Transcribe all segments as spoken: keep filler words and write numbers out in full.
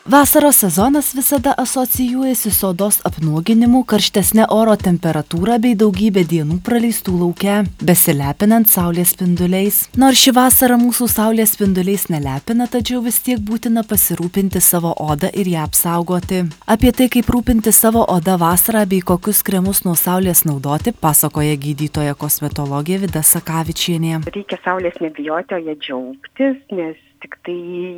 Vasaros sezonas visada asocijuojasi su odos apnuoginimu, karštesne oro temperatūra bei daugybė dienų praleistų lauke, besilepinant saulės spinduliais. Nors ši vasara mūsų saulės spinduliais nelepina, tačiau vis tiek būtina pasirūpinti savo odą ir ją apsaugoti. Apie tai, kaip rūpinti savo odą vasarą bei kokius kremus nuo saulės naudoti, pasakoja gydytoja kosmetologė Vida Sakavičienė. Reikia saulės nebijoti, o ją džiaugtis, nes tik tai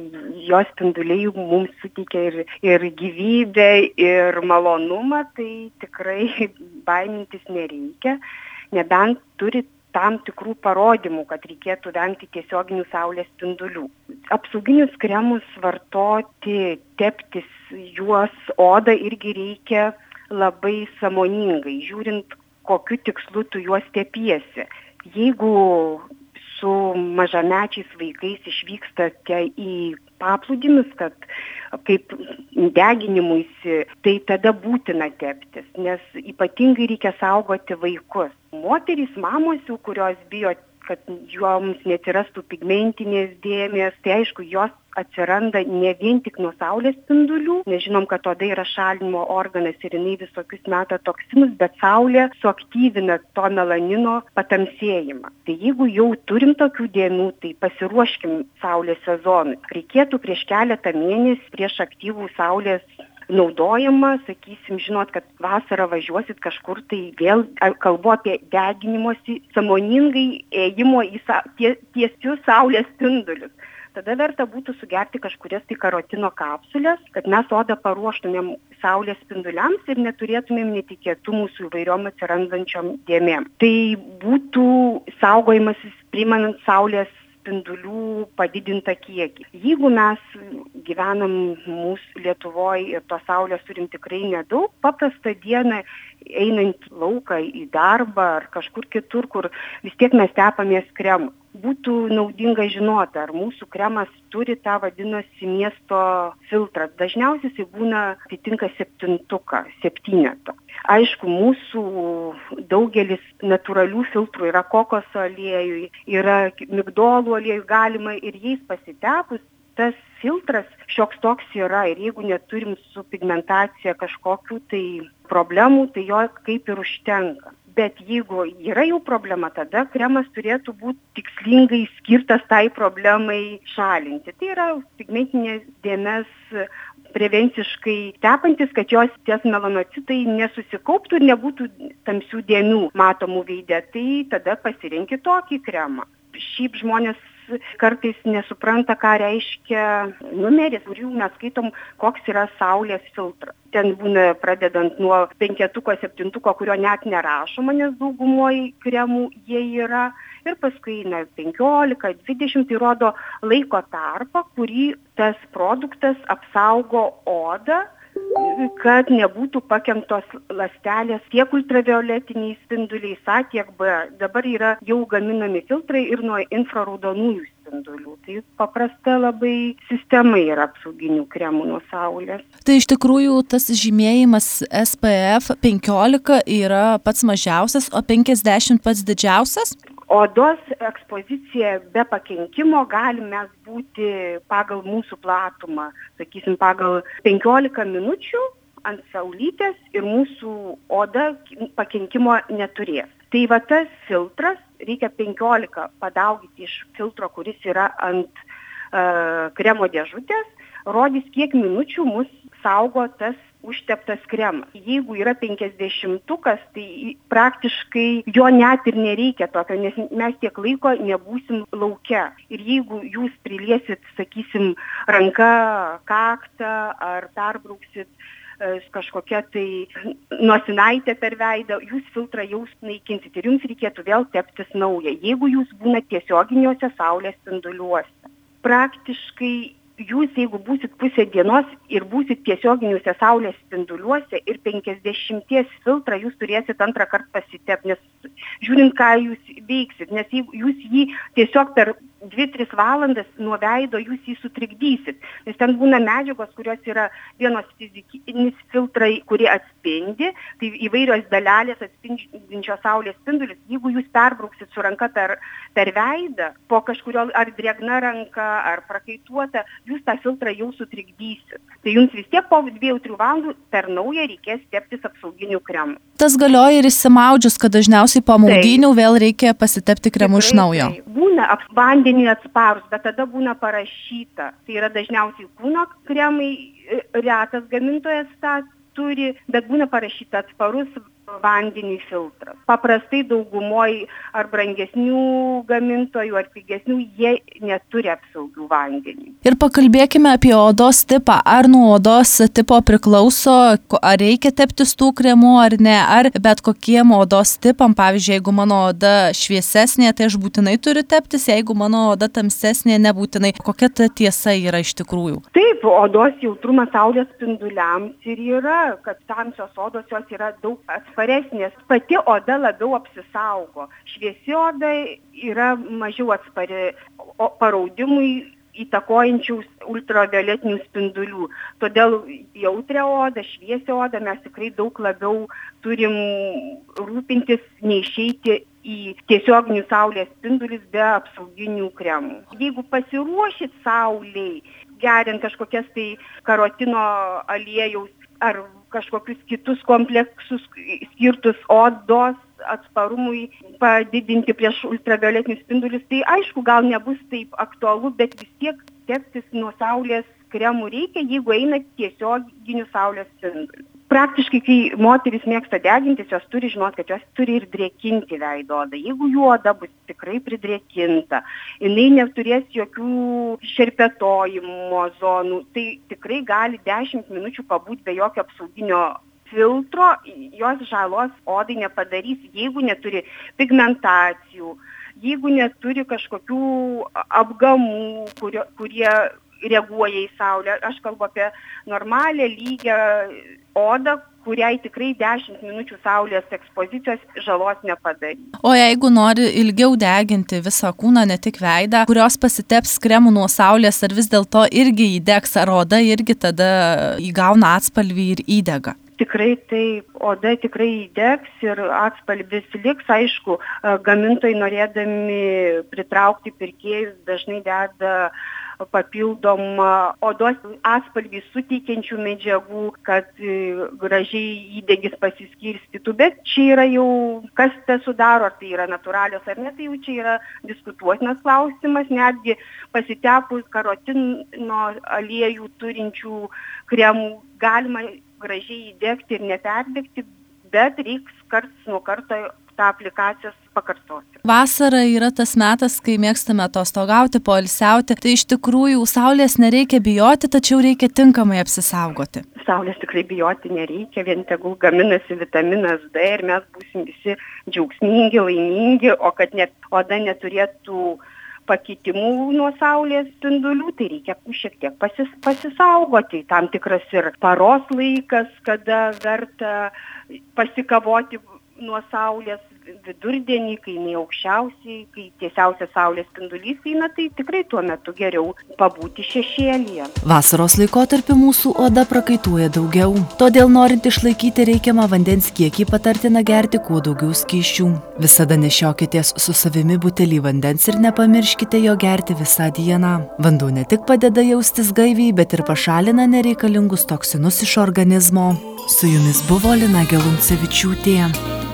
jos spinduliai mums suteikia ir, ir gyvybę, ir malonumą, tai tikrai baimintis nereikia, nebent turi tam tikrų parodymų, kad reikėtų vengti tiesioginių saulės spindulių. Apsauginius kremus vartoti, teptis juos odą irgi reikia labai sąmoningai, žiūrint, kokiu tikslu tu juos tepiesi. Jeigu su mažamečiais vaikais išvykstate į paplūdimius, kad kaip deginimuisi, tai tada būtina teptis, nes ypatingai reikia saugoti vaikus. Moterys, mamos, kurios bijo, kad joms neatsirastų pigmentinės dėmės, tai aišku, jos atsiranda ne vien tik nuo saulės spindulių, nes žinom, kad oda yra šalinimo organas ir jinai visokius meta toksinus, bet saulė suaktyvina to melanino patamsėjimą. Tai jeigu jau turim tokių dėmių, tai pasiruoškim saulės sezonui. Reikėtų prieš keletą mėnesių, prieš aktyvų saulės naudojama, sakysim, žinot, kad vasarą važiuosit kažkur, tai vėl kalbu apie deginimosi, sąmoningai ėjimo į sa, tie, tiesius saulės spindulius. Tada verta būtų sugerti kažkurias tai karotino kapsulės, kad mes odą paruoštumėm saulės spinduliams ir neturėtumėm netikėtumų su įvairiom atsirandančiom dėmėm. Tai būtų saugojimasis priimant saulės spindulių padidintą kiekį. Jeigu mes gyvenam mūsų Lietuvoje ir to saulės turim tikrai nedaug, paprastą dieną einant lauką į darbą ar kažkur kitur, kur vis tiek mes tepamės kremu. Būtų naudinga žinoti, ar mūsų kremas turi tą vadinasi miesto filtrą. Dažniausiai jis būna atitinka septintuką, septyneto. Aišku, mūsų daugelis natūralių filtrų yra kokoso aliejui, yra migdolų aliejui galima ir jais pasitepus. Tas filtras šioks toks yra ir jeigu neturim su pigmentacija kažkokių tai problemų, tai jo kaip ir užtenka. Bet jeigu yra jau problema, tada kremas turėtų būti tikslingai skirtas tai problemai šalinti. Tai yra pigmentinės dėmes prevenciškai tepantis, kad jos ties melanocitai nesusikauptų ir nebūtų tamsių dėmių matomų veide. Tai tada pasirinkit tokį kremą. Šiaip žmonės kartais nesupranta, ką reiškia numeris, kurių mes skaitom, koks yra saulės filtras. Ten būna pradedant nuo penketuko, septintuko, kurio net nerašoma, nes daugumoje kremų jie yra. Ir paskui na, penkiolika, dvidešimt, tai rodo laiko tarpą, kurį tas produktas apsaugo odą, kad nebūtų pakenktos ląstelės tiek ultravioletiniais spinduliais A, tiek B. Dabar yra jau gaminami filtrai ir nuo infraraudonųjų spindulių. Tai paprasta labai sistema yra apsauginių kremų nuo saulės. Tai iš tikrųjų tas žymėjimas S P F penkiolika yra pats mažiausias, o penkiasdešimt pats didžiausias? Odos ekspozicija be pakenkimo gali mes būti pagal mūsų platumą, sakysim, pagal penkiolika minučių ant saulytės ir mūsų oda pakenkimo neturės. Tai va tas filtras, reikia penkiolika padaugyti iš filtro, kuris yra ant uh, kremo dėžutės, rodys, kiek minučių mus saugo tas užteptas kremas. Jeigu yra penkiasdešimtukas, tai praktiškai jo net ir nereikia tokio, nes mes tiek laiko nebūsim lauke. Ir jeigu jūs priliesit, sakysim, ranka, kaktą ar perbrauksit kažkokia tai nosinaitė per veidą, jūs filtrą jau naikinsit ir jums reikėtų vėl teptis naują, jeigu jūs būnat tiesioginiuose saulės spinduliuose. Praktiškai jūs, jeigu būsit pusę dienos ir būsit tiesioginiuose saulės spinduliuose ir penkiasdešimties filtrą jūs turėsit antrą kartą pasitepti, nes žiūrint, ką jūs veiksit, nes jeigu jūs jį tiesiog per dvi tris valandas nuo veido jūs jį sutrikdysit, nes ten būna medžiagos, kurios yra vienos fizikinis filtrai, kurie atspindi, tai įvairios dalelės atspindinčios saulės spindulius. Jeigu jūs perbrauksit su ranka per, per veidą, po kažkurio ar drėgna ranka, ar prakaituota, jūs tą filtrą jau sutrikdysit. Tai jums vis tiek po dviejų trijų valandų per naują reikės teptis apsauginių kremų. Tas galioja ir išsimaudžius, kad dažniausiai po maudynių vėl reikia pasitepti kremu iš naujo. Tai būna vandenį atsparus, bet tada būna parašyta. Tai yra dažniausiai kūno kremai, retas gamintojas tą turi, bet būna parašyta atsparus vandeniui filtras. Paprastai daugumoj ar brangesnių gamintojų, ar pigesnių, jie neturi apsaugių vandeniui. Ir pakalbėkime apie odos tipą. Ar nuo odos tipo priklauso, ar reikia teptis tų kremų ar ne, ar bet kokiem odos tipam, pavyzdžiui, jeigu mano oda šviesesnė, tai aš būtinai turiu teptis, jeigu mano oda tamsesnė, nebūtinai. Kokia ta tiesa yra iš tikrųjų? Taip, odos jautrumas saulės spinduliams ir yra, kad tamsios odos jos yra daug atsparesnės. Pati oda labiau apsisaugo. Šviesi oda yra mažiau atspari paraudimui įtakojančių ultravioletinių spindulių. Todėl jautrią odą, šviesią odą mes tikrai daug labiau turim rūpintis, neišeiti į tiesioginių saulės spindulius be apsauginių kremų. Jeigu pasiruošit saulei, geriant kažkokias tai karotino aliejaus ar kažkokius kitus kompleksus skirtus odos atsparumui padidinti prieš ultravioletinius spindulius, tai aišku, gal nebus taip aktualu, bet vis tiek teptis nuo saulės kremų reikia, jeigu eina tiesioginių saulės spindulių. Praktiškai, kai moteris mėgsta degintis, jos turi žinoti, kad jos turi ir drėkinti veido odą. Jeigu jų oda bus tikrai pridrėkinta, jinai neturės jokių šerpetojimo zonų, tai tikrai gali dešimt minučių pabūti be jokio apsauginio filtro, jos žalos odai nepadarys, jeigu neturi pigmentacijų, jeigu neturi kažkokių apgamų, kurio, kurie reaguoja į saulę. Aš kalbu apie normalią, lygią odą, kuriai tikrai dešimt minučių saulės ekspozicijos žalos nepadarys. O jeigu nori ilgiau deginti visą kūną, ne tik veidą, kurios pasiteps kremų nuo saulės, ar vis dėlto irgi įdegs, ar oda irgi tada įgauna atspalvį ir įdega? Tikrai taip, oda tikrai įdegs ir atspalvis liks. Aišku, gamintojai norėdami pritraukti pirkėjus dažnai deda papildomą odos atspalvį suteikiančių medžiagų, kad gražiai įdegis pasiskirstytų, bet čia yra jau, kas tai sudaro, ar tai yra natūralios ar ne, tai jau čia yra diskutuotinas klausimas, netgi pasitepus karotino aliejų turinčių kremų galima gražiai įdegti ir neperdegti, bet reiks karts nuo karto tą aplikacijas pakartoti. Vasara yra tas metas, kai mėgstame atostogauti, poilsiauti. Tai iš tikrųjų saulės nereikia bijoti, tačiau reikia tinkamai apsisaugoti. Saulės tikrai bijoti nereikia, vien tegul gaminasi vitaminas D ir mes būsim visi džiaugsmingi, laimingi, o kad net oda neturėtų pakitimų nuo saulės spindulių, tai reikia šiek tiek pasis, pasisaugoti. Tam tikras ir paros laikas, kada verta pasikavoti nuo saulės, vidurdienį, kai jinai aukščiausiai, kai tiesiausias saulės spindulys eina, tai tikrai tuo metu geriau pabūti šešėlyje. Vasaros laikotarpiu mūsų oda prakaituoja daugiau, todėl norint išlaikyti reikiamą vandens kiekį patartina gerti kuo daugiau skysčių. Visada nešiokitės su savimi butelį vandens ir nepamirškite jo gerti visą dieną. Vanduo ne tik padeda jaustis gaiviai, bet ir pašalina nereikalingus toksinus iš organizmo. Su jumis buvo Lina Geluncevičiūtė.